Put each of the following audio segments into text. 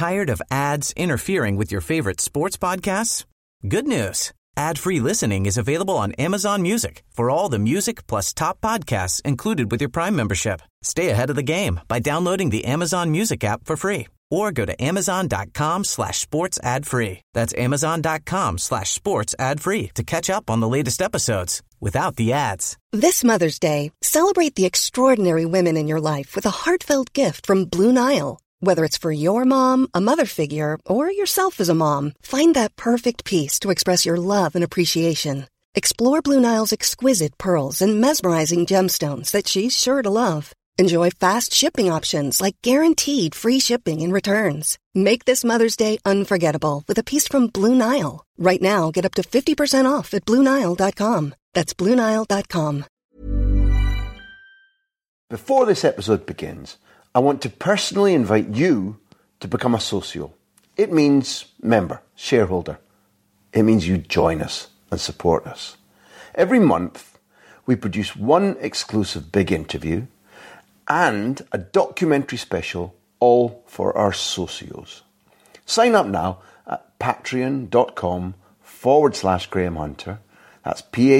Tired of ads interfering with your favorite sports podcasts? Good news. Ad-free listening is available on Amazon Music for all the music plus top podcasts included with your Prime membership. Stay ahead of the game by downloading the Amazon Music app for free or go to amazon.com/sports ad free. That's amazon.com/sports ad free to catch up on the latest episodes without the ads. This Mother's Day, celebrate the extraordinary women in your life with a heartfelt gift from Blue Nile. Whether it's for your mom, a mother figure, or yourself as a mom, find that perfect piece to express your love and appreciation. Explore Blue Nile's exquisite pearls and mesmerizing gemstones that she's sure to love. Enjoy fast shipping options like guaranteed free shipping and returns. Make this Mother's Day unforgettable with a piece from Blue Nile. Right now, get up to 50% off at BlueNile.com. That's BlueNile.com. Before this episode begins, I want to personally invite you to become a socio. It means member, shareholder. It means you join us and support us. Every month, we produce one exclusive big interview and a documentary special, all for our socios. Sign up now at patreon.com/Graham Hunter. That's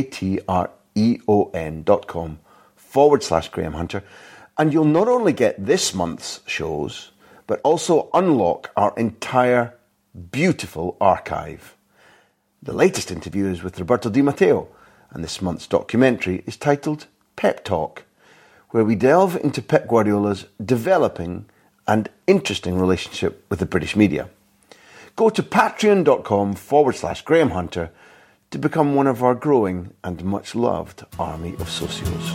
patreon.com/Graham Hunter. And you'll not only get this month's shows, but also unlock our entire beautiful archive. The latest interview is with Roberto Di Matteo, and this month's documentary is titled Pep Talk, where we delve into Pep Guardiola's developing and interesting relationship with the British media. Go to patreon.com/Graham Hunter to become one of our growing and much loved army of socios.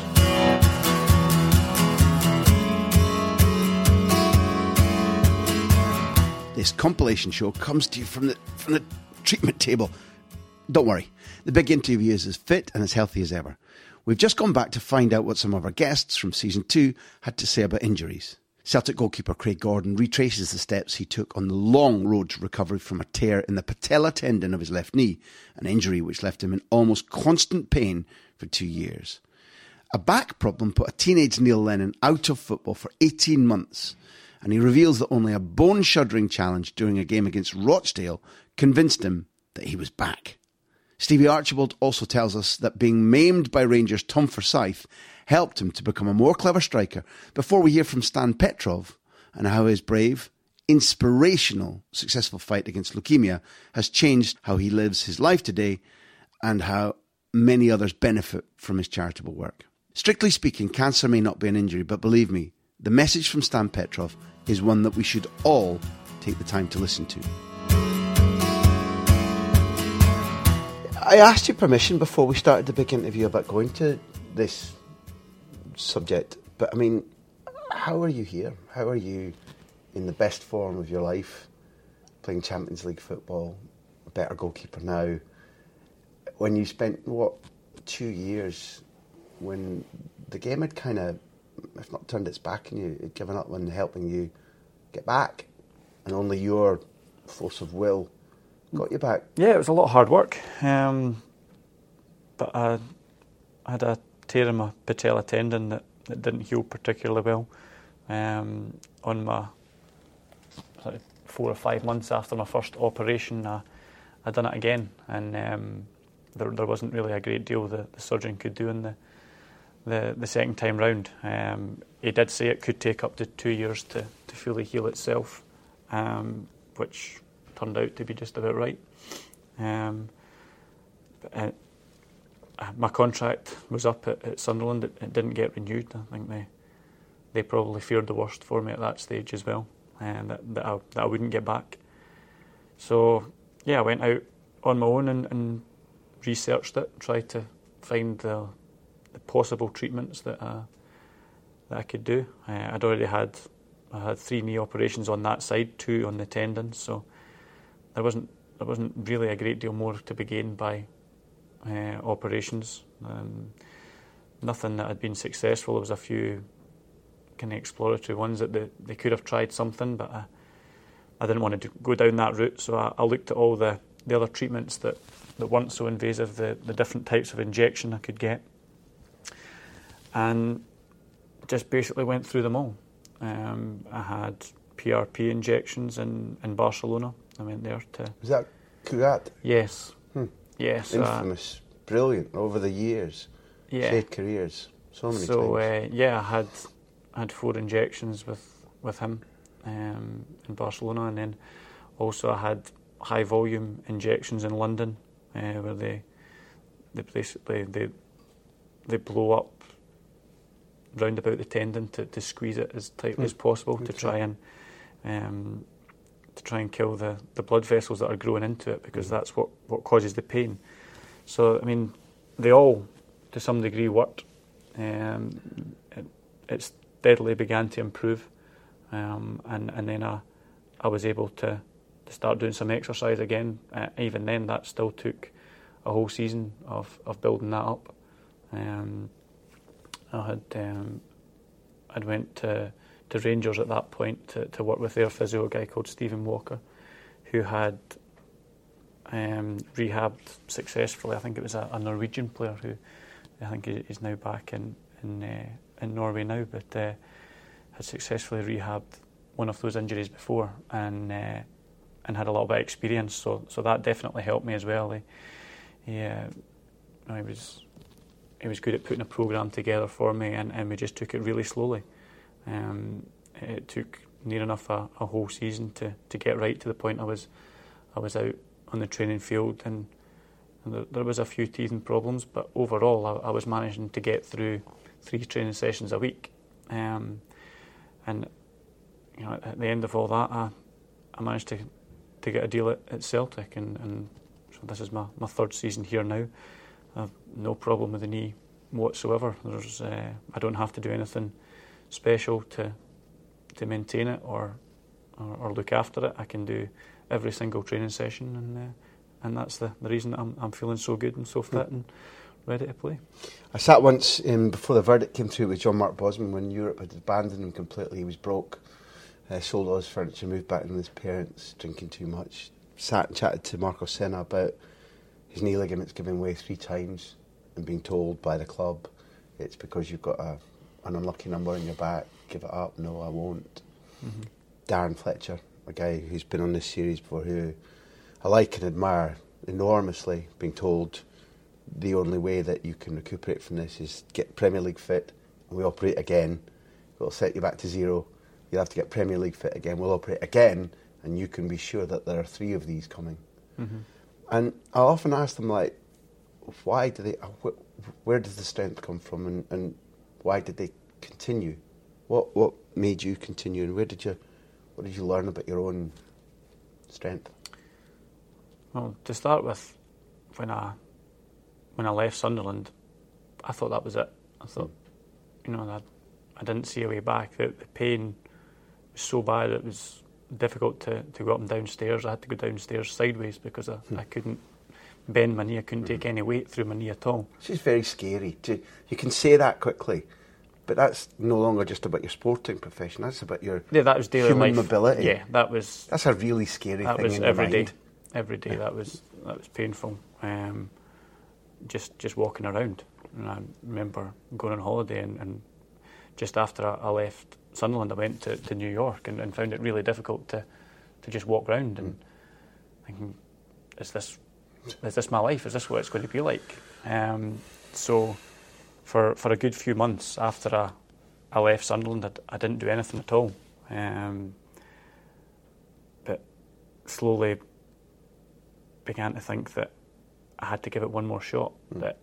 This compilation show comes to you from the treatment table. Don't worry, the big interview is as fit and as healthy as ever. We've just gone back to find out what some of our guests from Season 2 had to say about injuries. Celtic goalkeeper Craig Gordon retraces the steps he took on the long road to recovery from a tear in the patella tendon of his left knee, an injury which left him in almost constant pain for 2 years. A back problem put a teenage Neil Lennon out of football for 18 months, and he reveals that only a bone-shuddering challenge during a game against Rochdale convinced him that he was back. Stevie Archibald also tells us that being maimed by Rangers' Tom Forsyth helped him to become a more clever striker, before we hear from Stan Petrov and how his brave, inspirational, successful fight against leukemia has changed how he lives his life today and how many others benefit from his charitable work. Strictly speaking, cancer may not be an injury, but believe me, the message from Stan Petrov is one that we should all take the time to listen to. I asked you permission before we started the big interview about going to this subject, but I mean, how are you here? How are you in the best form of your life, playing Champions League football, a better goalkeeper now, when you spent, 2 years when the game had kind of, if not turned its back on you, it had given up on helping you get back, and only your force of will got you back? Yeah, it was a lot of hard work, but I had a tear in my patella tendon that didn't heal particularly well. On my 4 or 5 months after my first operation, I done it again, and there wasn't really a great deal the surgeon could do in the second time round. He did say it could take up to 2 years to fully heal itself, which turned out to be just about right. My contract was up at Sunderland. It didn't get renewed. I think they probably feared the worst for me at that stage as well, that I wouldn't get back. So yeah, I went out on my own and researched it, tried to find the possible treatments that I could do. I'd already had 3 knee operations on that side, 2 on the tendons, so there wasn't really a great deal more to be gained by operations. Nothing that had been successful. There was a few kind of exploratory ones that they could have tried something, but I didn't want to go down that route, so I looked at all the other treatments that weren't so invasive, the different types of injection I could get, and just basically went through them all. I had PRP injections in Barcelona. I went there to... Was that Cugat? Yes. Yes. Infamous. Brilliant. Over the years. Yeah. Great careers. So many times. So, I had 4 injections with him in Barcelona, and then also I had high volume injections in London, where they basically they blow up round about the tendon to squeeze it as tightly as possible to try and kill the blood vessels that are growing into it, because that's what causes the pain. So I mean, they all to some degree worked. It steadily began to improve, and then I was able to start doing some exercise again. Even then, that still took a whole season of building that up. I'd went to Rangers at that point to work with their physio, a guy called Stephen Walker, who had rehabbed successfully. I think it was a Norwegian player who I think is now back in Norway now, but had successfully rehabbed one of those injuries before, and had a lot of experience. So that definitely helped me as well. He was good at putting a programme together for me, and we just took it really slowly. It took near enough a whole season to get right to the point I was out on the training field, and there was a few teething problems, but overall I was managing to get through 3 training sessions a week. And at the end of all that, I managed to get a deal at Celtic, and so this is my 3rd season here now. I have no problem with the knee whatsoever. I don't have to do anything special to maintain it or look after it. I can do every single training session, and that's the reason that I'm feeling so good and so fit and ready to play. I sat once before the verdict came through with John Mark Bosman when Europe had abandoned him completely. He was broke, sold all his furniture, moved back in with his parents, drinking too much. Sat and chatted to Marco Senna about his knee ligaments giving way 3 times and being told by the club, it's because you've got an unlucky number in your back, give it up. No, I won't. Mm-hmm. Darren Fletcher, a guy who's been on this series before, who I like and admire enormously, being told the only way that you can recuperate from this is get Premier League fit, and we operate again. We'll set you back to 0. You'll have to get Premier League fit again. We'll operate again, and you can be sure that there are 3 of these coming. Mm-hmm. And I often ask them, like, why do they? Where does the strength come from, and why did they continue? What made you continue, and what did you learn about your own strength? Well, to start with, when I left Sunderland, I thought that was it. I thought, I didn't see a way back. The pain was so bad it was difficult to go up and down stairs. I had to go downstairs sideways because I couldn't bend my knee. I couldn't take any weight through my knee at all. This is very scary. You can say that quickly, but that's no longer just about your sporting profession. That's about your that was daily human life. Mobility. Yeah, that's a really scary thing. That was in every mind. day. Every day that was painful. Just walking around. And I remember going on holiday and just after I left Sunderland, I went to New York and found it really difficult to just walk around and thinking, is this my life? Is this what it's going to be like? So for a good few months after I left Sunderland, I didn't do anything at all. But slowly began to think that I had to give it one more shot, that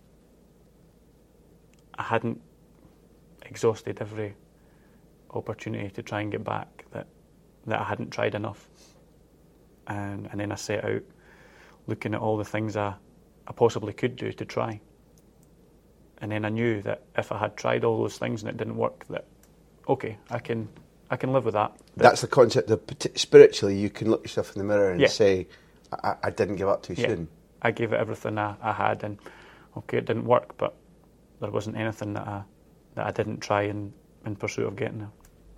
I hadn't exhausted every opportunity to try and get back, that I hadn't tried enough. And then I set out looking at all the things I possibly could do to try. And then I knew that if I had tried all those things and it didn't work, that, okay, I can live with that. That's the concept of spiritually, you can look yourself in the mirror and say, I didn't give up too soon. I gave it everything I had, and okay, it didn't work, but there wasn't anything that I didn't try in pursuit of getting there.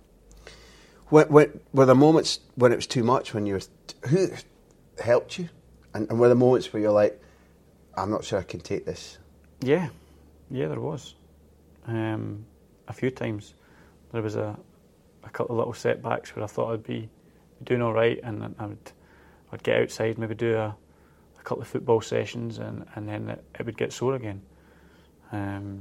Were there moments when it was too much, when who helped you? And were there moments where you're like, I'm not sure I can take this? Yeah, there was. A few times. There was a a couple of little setbacks where I thought I'd be doing all right, and I'd get outside, maybe do a couple of football sessions, and then it would get sore again. And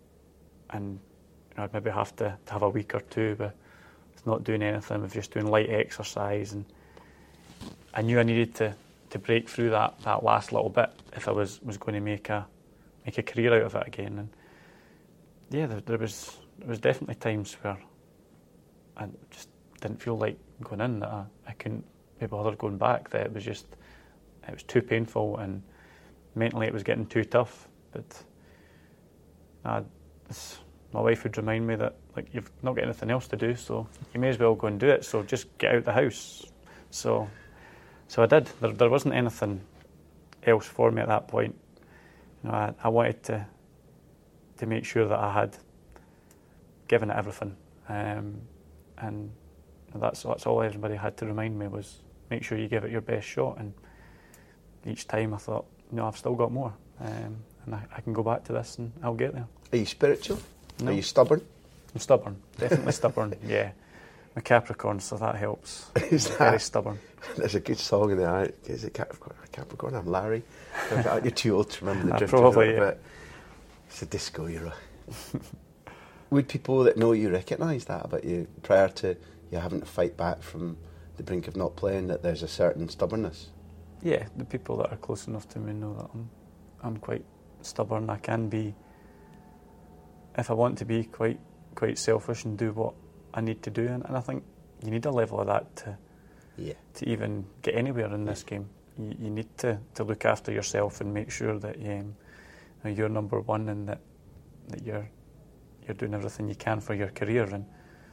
I'd maybe have to have a week or two with not doing anything, with just doing light exercise, and I knew I needed to break through that last little bit if I was going to make a career out of it again. And yeah, there was definitely times where I just didn't feel like going in, that I couldn't be bothered going back, that it was too painful, and mentally it was getting too tough. But my wife would remind me that, like, you've not got anything else to do, so you may as well go and do it, so just get out the house. So I did. There wasn't anything else for me at that point. I wanted to make sure that I had given it everything, and that's all everybody had to remind me, was make sure you give it your best shot. And each time I thought, no, I've still got more, and I can go back to this and I'll get there. Are you spiritual? No. Are you stubborn? I'm stubborn, definitely stubborn. Yeah, I'm a Capricorn, so that helps. Is that very stubborn? There's a good song in there. Is it Capricorn? I'm Larry. You're too old to remember the Drifters. Probably, yeah. It's a disco era. Would people that know you recognise that about you prior to you having to fight back from the brink of not playing, that there's a certain stubbornness? Yeah, the people that are close enough to me know that I'm quite stubborn. I can be, if I want to be, quite selfish and do what I need to do, and I think you need a level of that to even get anywhere in this game. You need to look after yourself and make sure that you're number one, and that you're doing everything you can for your career. And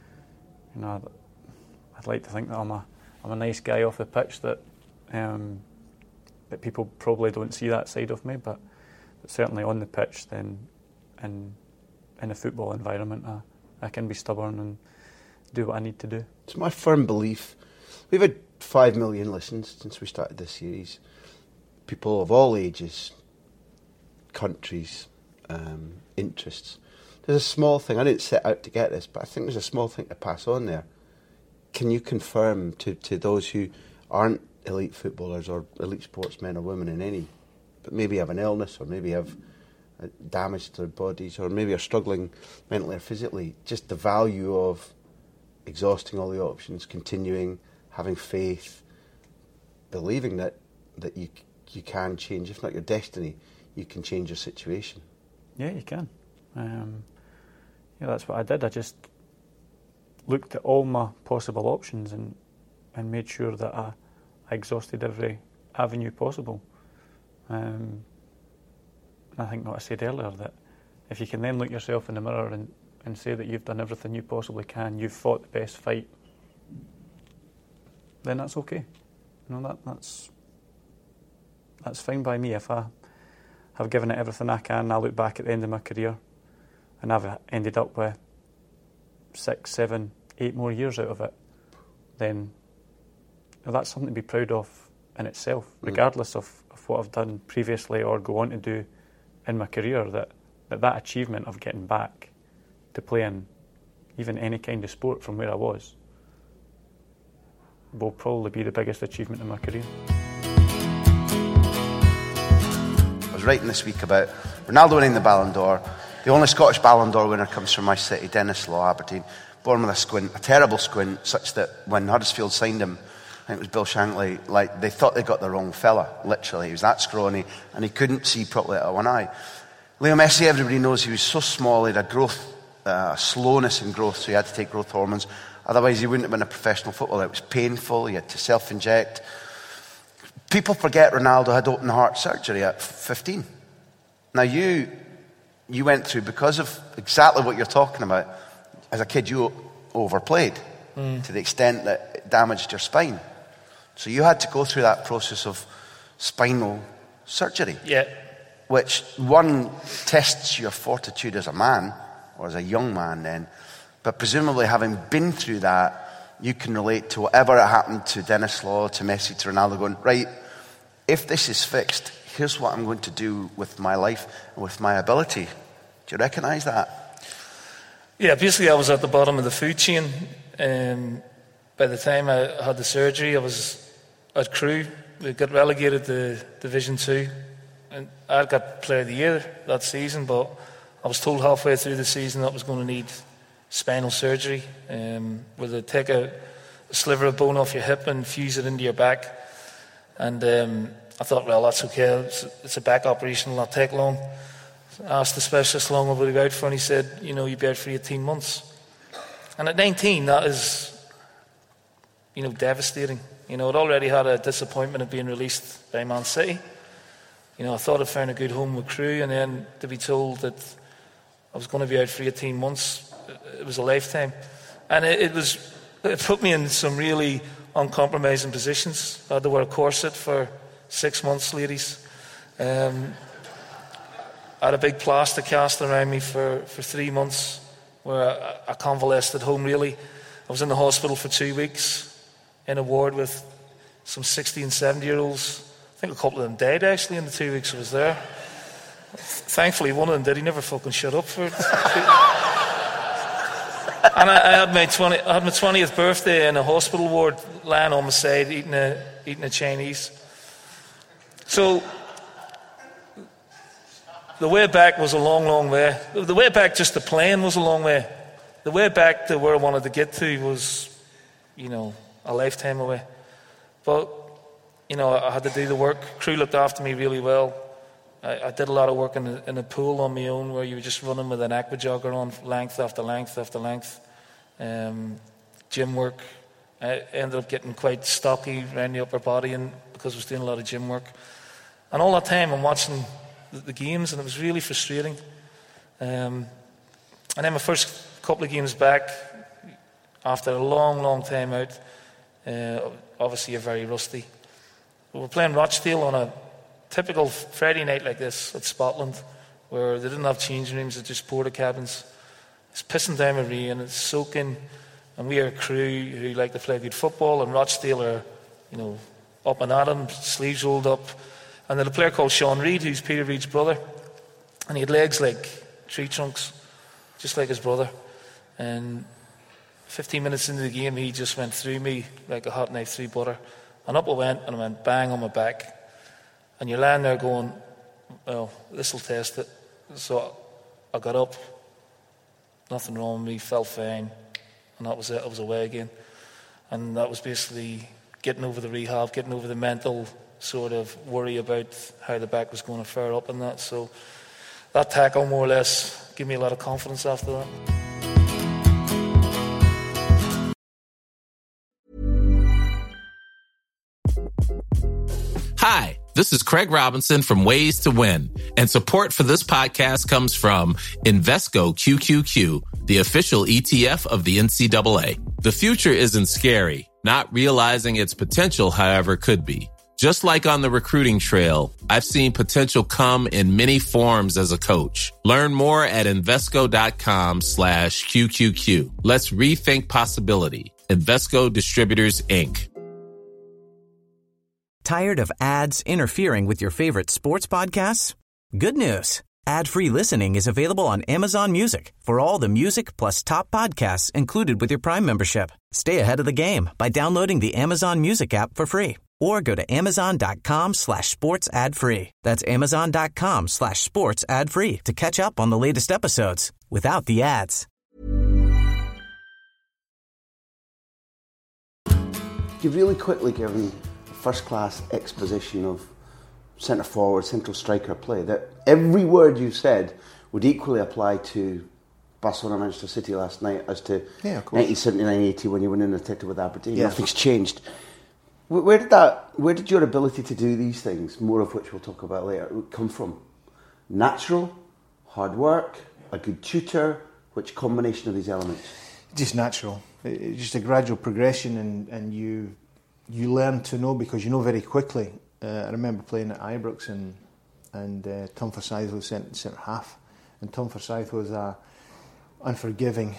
I'd like to think that I'm a nice guy off the pitch, that people probably don't see that side of me, but certainly on the pitch, then in a football environment, I can be stubborn and do what I need to do. It's my firm belief. We've had 5 million listens since we started this series. People of all ages, countries, interests. There's a small thing, I didn't set out to get this, but I think there's a small thing to pass on there. Can you confirm to those who aren't elite footballers or elite sportsmen or women in any, but maybe have an illness, or maybe have damage to their bodies, or maybe are struggling mentally or physically, just the value of exhausting all the options, continuing, having faith, believing that you can change, if not your destiny, you can change your situation? Yeah, you can. That's what I did. I just looked at all my possible options and made sure that I exhausted every avenue possible. And I think what I said earlier, that if you can then look yourself in the mirror and say that you've done everything you possibly can, you've fought the best fight, then that's okay. That's fine by me. If I have given it everything I can, I look back at the end of my career and I've ended up with 6, 7, 8 more years out of it, then that's something to be proud of in itself, regardless of what I've done previously or go on to do in my career. That achievement of getting back to playing even any kind of sport from where I was will probably be the biggest achievement in my career. I was writing this week about Ronaldo winning the Ballon d'Or. The only Scottish Ballon d'Or winner comes from my city, Dennis Law, Aberdeen. Born with a squint, a terrible squint, such that when Huddersfield signed him, I think it was Bill Shankly, they thought they got the wrong fella, literally. He was that scrawny, and he couldn't see properly out of one eye. Leo Messi, everybody knows he was so small, he had a slowness in growth, so he had to take growth hormones. Otherwise, he wouldn't have been a professional footballer. It was painful, he had to self-inject. People forget Ronaldo had open heart surgery at 15. Now, you went through, because of exactly what you're talking about, as a kid, you overplayed to the extent that it damaged your spine. So you had to go through that process of spinal surgery. Yeah. Which, one, tests your fortitude as a man, or as a young man then, but presumably having been through that, you can relate to whatever happened to Dennis Law, to Messi, to Ronaldo, going, right, if this is fixed, here's what I'm going to do with my life and with my ability. Do you recognise that? Yeah, basically I was at the bottom of the food chain By the time I had the surgery, I was at Crewe. We got relegated to Division 2. And I got Player of the Year that season, but I was told halfway through the season that I was going to need spinal surgery, where they take a sliver of bone off your hip and fuse it into your back. And I thought, well, that's okay. It's a back operation, it'll not take long. I asked the specialist how long I would be out for, and he said, you'd be out for 18 months. And at 19, that is, devastating. I'd already had a disappointment of being released by Man City. I thought I'd found a good home with Crewe, and then to be told that I was going to be out for 18 months, it was a lifetime. And it put me in some really uncompromising positions. I had to wear a corset for 6 months, ladies. I had a big plaster cast around me for 3 months, where I convalesced at home, really. I was in the hospital for 2 weeks in a ward with some 60 and 70-year-olds. I think a couple of them died, actually, in the 2 weeks I was there. Thankfully, one of them did. He never fucking shut up for it. And I had my 20th birthday in a hospital ward, lying on my side, eating a Chinese. So the way back was a long, long way. The way back just to playing was a long way. The way back to where I wanted to get to was, a lifetime away. But, I had to do the work. Crewe looked after me really well. I did a lot of work in a pool on my own, where you were just running with an aqua jogger on length after length after length. Gym work. I ended up getting quite stocky around the upper body, and because I was doing a lot of gym work. And all that time I'm watching the games, and it was really frustrating. And then my first couple of games back, after a long, long time out, obviously you're very rusty. We were playing Rochdale on a typical Friday night like this at Scotland, where they didn't have changing rooms, they just porta cabins. It's pissing down with rain, it's soaking, and we are a Crewe who like to play good football, and Rochdale are, up and at them, sleeves rolled up. And then a player called Sean Reid, who's Peter Reid's brother, and he had legs like tree trunks, just like his brother. And 15 minutes into the game, he just went through me like a hot knife through butter. And up I went, and I went bang on my back. And you're lying there going, well, this will test it. So I got up, nothing wrong with me, felt fine, and that was it. I was away again. And that was basically getting over the rehab, getting over the mental sort of worry about how the back was going to fare up and that. So that tackle more or less gave me a lot of confidence after that. Hi, this is Craig Robinson from Ways to Win, and support for this podcast comes from Invesco QQQ, the official ETF of the NCAA. The future isn't scary. Not realizing its potential, however, could be. Just like on the recruiting trail, I've seen potential come in many forms as a coach. Learn more at Invesco.com/QQQ. Let's rethink possibility. Invesco Distributors, Inc. Tired of ads interfering with your favorite sports podcasts? Good news. Ad-free listening is available on Amazon Music for all the music plus top podcasts included with your Prime membership. Stay ahead of the game by downloading the Amazon Music app for free or go to Amazon.com/sports ad free. That's Amazon.com/sports ad free to catch up on the latest episodes without the ads. You've really quickly given first-class exposition of centre forward, central striker play. That every word you said would equally apply to Barcelona, Manchester City last night as to 1979-80 when you went in the title with Aberdeen. Yeah. Nothing's changed. Where did your ability to do these things, more of which we'll talk about later, come from? Natural, hard work, a good tutor? Which combination of these elements? Just natural. It's just a gradual progression, and you learn to know because you know very quickly. I remember playing at Ibrox and Tom Forsyth was centre half, and Tom Forsyth was a unforgiving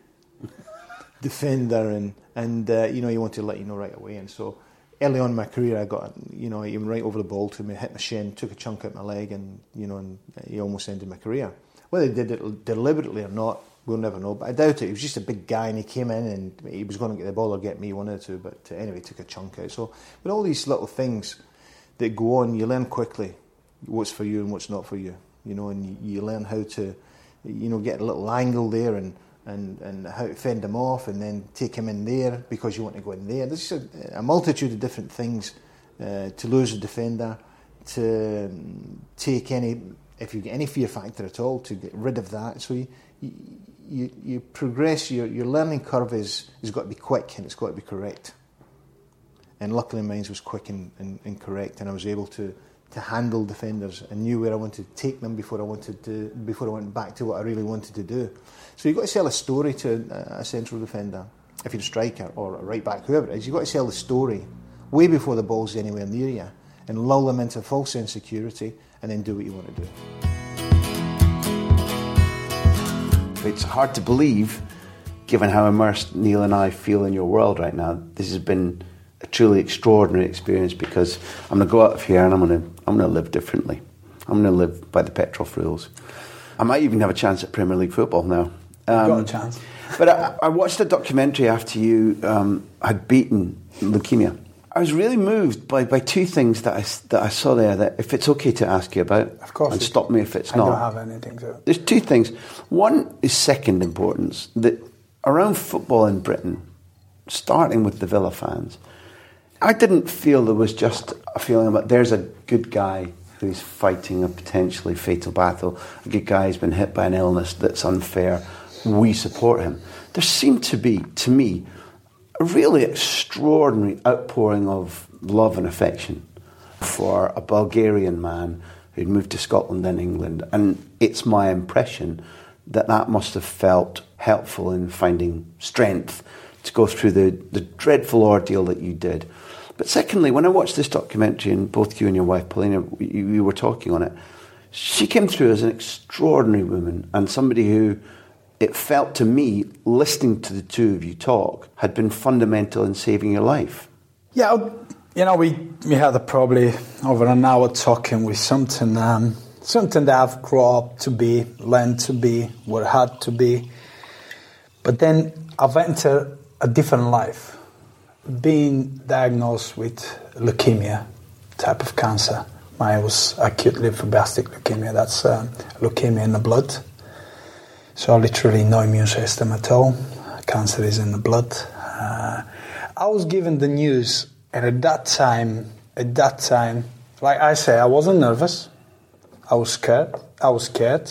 defender, and he wanted to let you know right away. And so early on in my career, I got he went right over the ball to me, hit my shin, took a chunk out my leg, and he almost ended my career. Whether he did it deliberately or not, We'll never know, but I doubt it. He was just a big guy, and he came in, and he was going to get the ball or get me, one or two. But anyway, he took a chunk out. So, with all these little things that go on, you learn quickly what's for you and what's not for you. You know, and you learn how to, you know, get a little angle there and how to fend him off, and then take him in there because you want to go in there. There's just a multitude of different things to lose a defender, to take any, if you get any fear factor at all, to get rid of that. So you progress. Your learning curve has got to be quick, and it's got to be correct. And luckily mine was quick and correct, and I was able to handle defenders and knew where I wanted to take them before I went back to what I really wanted to do. So you've got to sell a story to a central defender, if you're a striker or a right back, whoever it is. You've got to sell the story way before the ball's anywhere near you, and lull them into false insecurity, and then do what you want to do. It's hard to believe, given how immersed Neil and I feel in your world right now. This has been a truly extraordinary experience, because I'm going to go out of here and I'm going to live differently. I'm going to live by the Petrov rules. I might even have a chance at Premier League football now. You've got a chance. But I watched a documentary after you had beaten leukemia. I was really moved by two things that I saw there, that if it's okay to ask you about, of course, and stop me if it's not. I don't have anything to. There's two things. One is second importance, that around football in Britain, starting with the Villa fans, I didn't feel there was just a feeling about there's a good guy who's fighting a potentially fatal battle, a good guy who's been hit by an illness that's unfair, we support him. There seemed to be, to me, a really extraordinary outpouring of love and affection for a Bulgarian man who'd moved to Scotland and England. And it's my impression that that must have felt helpful in finding strength to go through the dreadful ordeal that you did. But secondly, when I watched this documentary, and both you and your wife, Paulina, you were talking on it, she came through as an extraordinary woman, and somebody who, it felt to me, listening to the two of you talk, had been fundamental in saving your life. Yeah, you know, we had probably over an hour talking with something that I've grown up to be, learned to be, what I had to be. But then I've entered a different life. Being diagnosed with leukemia, type of cancer. Mine was acute lymphoblastic leukemia. That's leukemia in the blood. So literally no immune system at all. Cancer is in the blood. I was given the news, and at that time, like I say, I wasn't nervous. I was scared. I was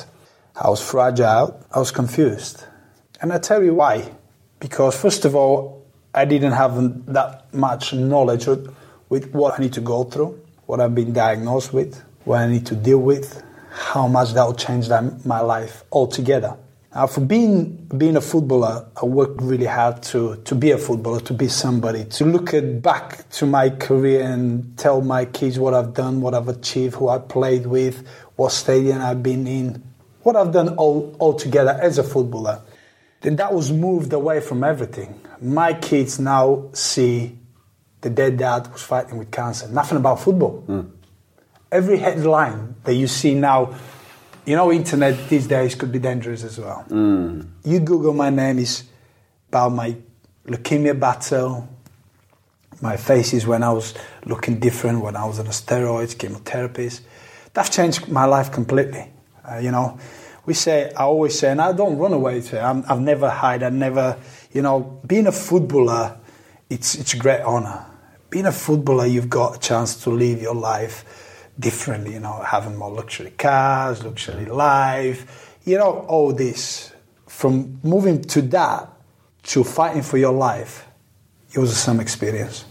fragile. I was confused. And I tell you why. Because first of all, I didn't have that much knowledge with what I need to go through, what I've been diagnosed with, what I need to deal with, how much that will change my life altogether. Now, for being a footballer, I worked really hard to be a footballer, to be somebody, to look back to my career and tell my kids what I've done, what I've achieved, who I played with, what stadium I've been in, what I've done all together as a footballer. Then that was moved away from everything. My kids now see the dead dad was fighting with cancer. Nothing about football. Every headline that you see now, you know, internet these days could be dangerous as well. You Google my name, is about my leukemia battle, my faces when I was looking different, when I was on steroids, chemotherapies. That changed my life completely. You know, I always say, and I don't run away to it. I've never hide. I never, you know, being a footballer, it's a great honor. Being a footballer, you've got a chance to live your life differently, you know, having more luxury cars, luxury life, you know, all this. From moving to that to fighting for your life, it was some experience.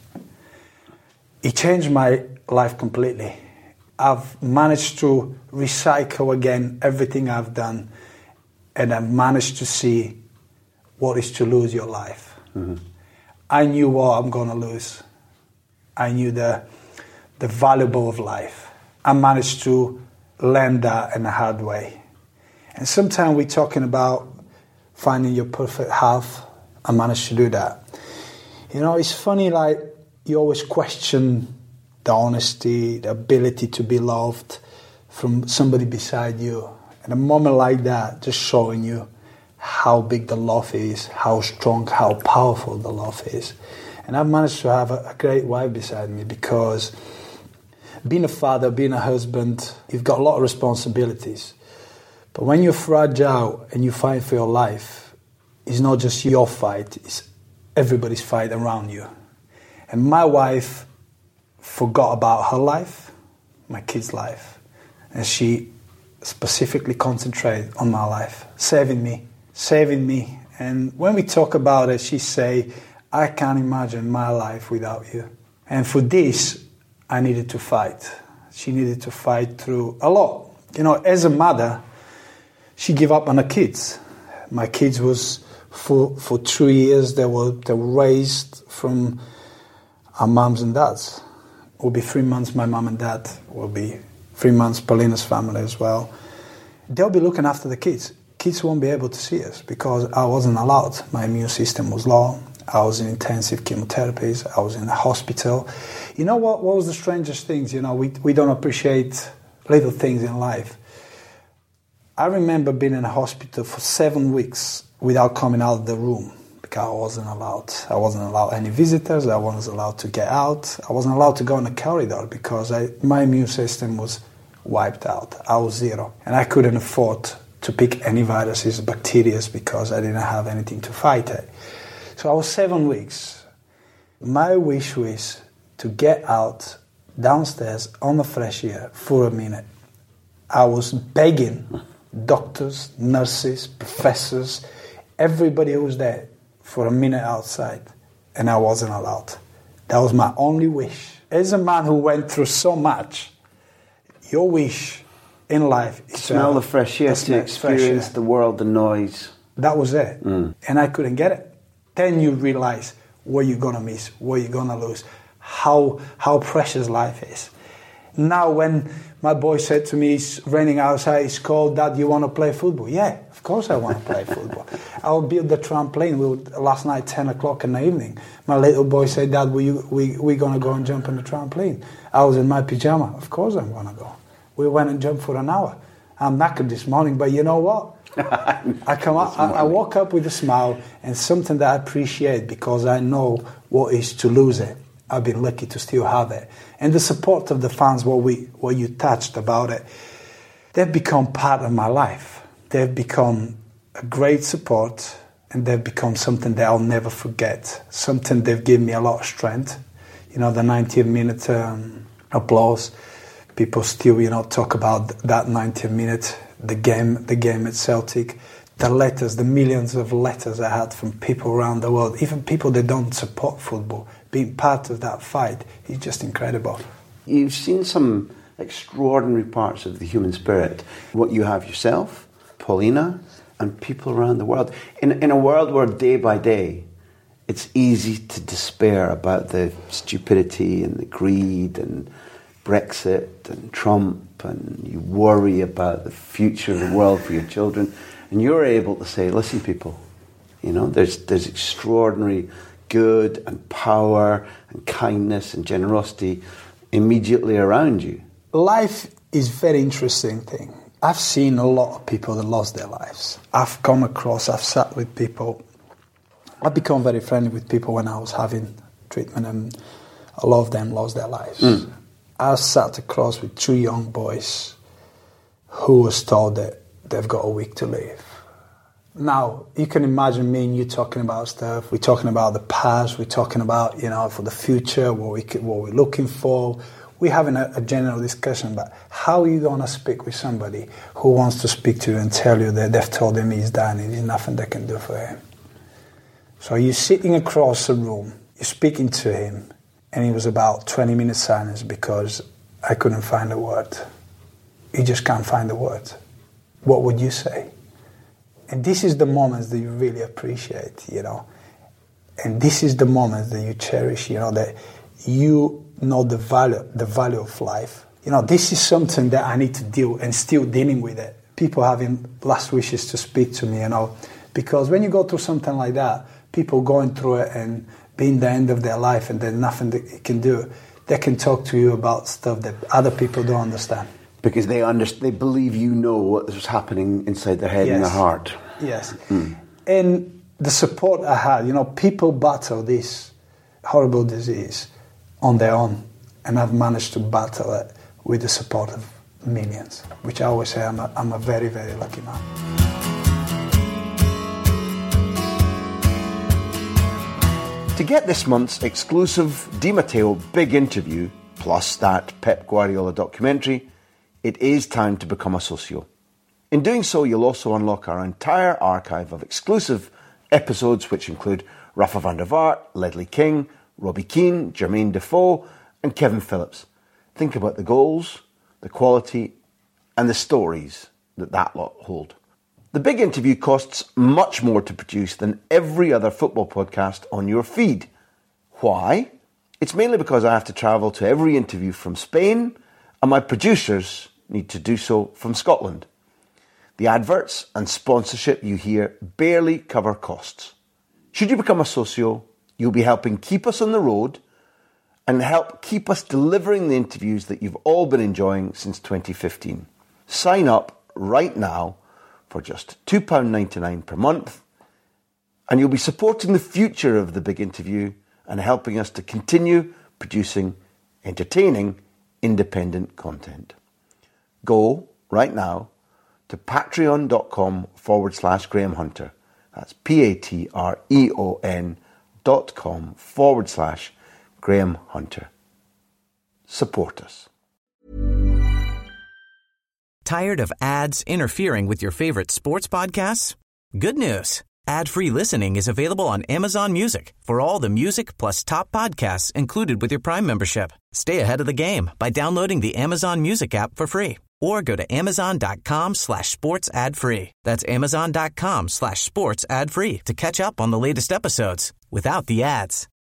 It changed my life completely. I've managed to recycle again everything I've done, and I've managed to see what is to lose your life. I knew what I'm going to lose. I knew the valuable of life. I managed to learn that in a hard way. And sometimes we're talking about finding your perfect health. I managed to do that. You know, it's funny, like, you always question the honesty, the ability to be loved from somebody beside you. And a moment like that, just showing you how big the love is, how strong, how powerful the love is. And I've managed to have a great wife beside me, because being a father, being a husband, you've got a lot of responsibilities. But when you're fragile and you fight for your life, it's not just your fight, it's everybody's fight around you. And my wife forgot about her life, my kids' life, and she specifically concentrated on my life, saving me. And when we talk about it, she say, I can't imagine my life without you. And for this, I needed to fight. She needed to fight through a lot. You know, as a mother, she gave up on her kids. My kids was for 2 years, they were raised from our mums and dads. It will be 3 months my mum and dad, will be 3 months Paulina's family as well. They'll be looking after the kids. Kids won't be able to see us because I wasn't allowed. My immune system was low. I was in intensive chemotherapies. I was in the hospital. You know what was the strangest things? You know, we don't appreciate little things in life. I remember being in a hospital for 7 weeks without coming out of the room because I wasn't allowed. I wasn't allowed any visitors. I wasn't allowed to get out. I wasn't allowed to go in the corridor because my immune system was wiped out. I was zero. And I couldn't afford to pick any viruses, bacteria, because I didn't have anything to fight it. So I was 7 weeks. My wish was to get out downstairs on the fresh air for a minute. I was begging doctors, nurses, professors, everybody who was there for a minute outside, and I wasn't allowed. That was my only wish. As a man who went through so much, your wish in life is to smell the fresh air, to experience the world, the noise. That was it. And I couldn't get it. Then you realize what you're going to miss, what you're going to lose, how precious life is. Now when my boy said to me, it's raining outside, it's cold, Dad, you want to play football? Yeah, of course I want to play football. I'll build the trampoline. Last night, 10 o'clock in the evening, my little boy said, Dad, we're going to go and jump on the trampoline. I was in my pyjama. Of course I'm going to go. We went and jumped for an hour. I'm knackered this morning, but you know what? I woke up with a smile and something that I appreciate because I know what is to lose it. I've been lucky to still have it. And the support of the fans, what you touched about it, they've become part of my life. They've become a great support and they've become something that I'll never forget. Something they've given me a lot of strength. You know, the 90-minute applause. People still, talk about that 90-minute, the game at Celtic, the letters, the millions of letters I had from people around the world, even people that don't support football, being part of that fight is just incredible. You've seen some extraordinary parts of the human spirit, what you have yourself, Paulina, and people around the world. In a world where day by day, it's easy to despair about the stupidity and the greed and Brexit and Trump, and you worry about the future of the world for your children, and you're able to say, listen, people, there's extraordinary good and power and kindness and generosity immediately around you. Life is a very interesting thing. I've seen a lot of people that lost their lives. I've sat with people. I've become very friendly with people when I was having treatment, and a lot of them lost their lives. I sat across with 2 young boys who was told that they've got a week to live. Now, you can imagine me and you talking about stuff. We're talking about the past. We're talking about, for the future, what we're looking for. We're having a general discussion about how are you going to speak with somebody who wants to speak to you and tell you that they've told him he's done and there's nothing they can do for him. So you're sitting across the room, you're speaking to him, and it was about 20 minutes silence because I couldn't find a word. You just can't find a word. What would you say? And this is the moments that you really appreciate, And this is the moments that you cherish, that you know the value of life. This is something that I need to deal and still dealing with it. People having last wishes to speak to me, because when you go through something like that, people going through it and being the end of their life and there's nothing they can do, they can talk to you about stuff that other people don't understand. Because they believe what is happening inside their head and their heart. Yes. And the support I had, you know, people battle this horrible disease on their own, and I've managed to battle it with the support of millions, which I always say I'm a very, very lucky man. To get this month's exclusive Di Matteo big interview, plus that Pep Guardiola documentary, it is time to become a socio. In doing so, you'll also unlock our entire archive of exclusive episodes, which include Rafa van der Vaart, Ledley King, Robbie Keane, Jermaine Defoe, and Kevin Phillips. Think about the goals, the quality, and the stories that lot hold. The big interview costs much more to produce than every other football podcast on your feed. Why? It's mainly because I have to travel to every interview from Spain, and my producers need to do so from Scotland. The adverts and sponsorship you hear barely cover costs. Should you become a socio, you'll be helping keep us on the road and help keep us delivering the interviews that you've all been enjoying since 2015. Sign up right now for just £2.99 per month, and you'll be supporting the future of the big interview and helping us to continue producing entertaining, independent content. Go right now to patreon.com/Graham Hunter. That's patreon.com/Graham Hunter. Support us. Tired of ads interfering with your favorite sports podcasts? Good news. Ad-free listening is available on Amazon Music for all the music plus top podcasts included with your Prime membership. Stay ahead of the game by downloading the Amazon Music app for free or go to amazon.com/sports ad free. That's amazon.com/sports ad free to catch up on the latest episodes without the ads.